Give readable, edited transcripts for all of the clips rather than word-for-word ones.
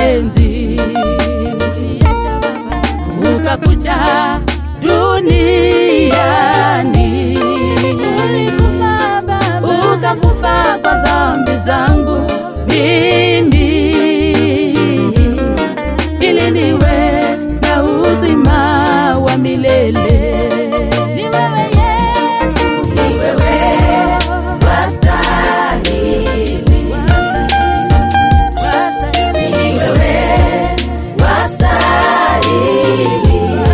mapenzi, ukakuja duniani, ukakufa kwa dhambi zangu mimi, ili niwe na uzima wa milele. Ni wewe Yesu, ni wewe wastahili, ni wewe wastahili,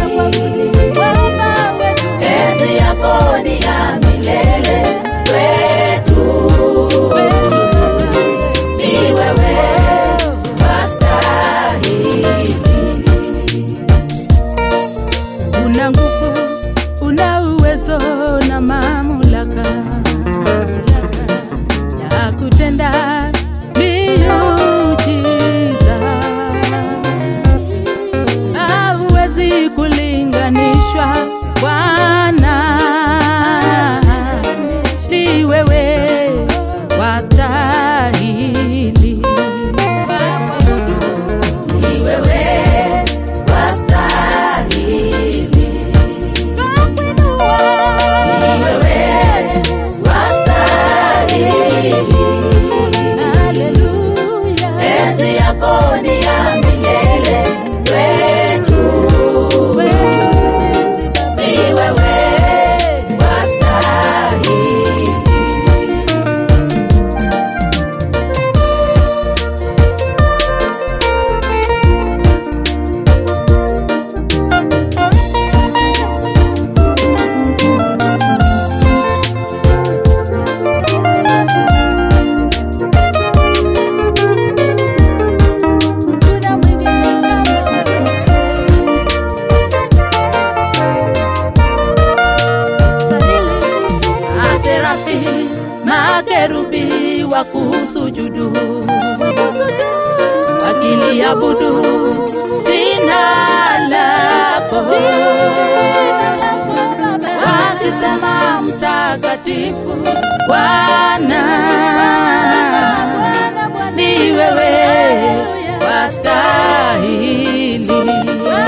enzi yako ni ya milele kwetu, ni wewe wastahili. Una nguvu, una uwezo na mamlaka ya kutenda miujiza, hauwezi kulinganishwa Bwana, ni wewe wastahili, ni wewe wastahili, ni wewe wastahili, haleluya, enzi yako ni ya milele kwetu, ni wewe wastahili. Aserafi, makerubi wakusujudu, wakiliabudu jina lako, wakisema mtakatifu Bwana, ni wewe wastahili.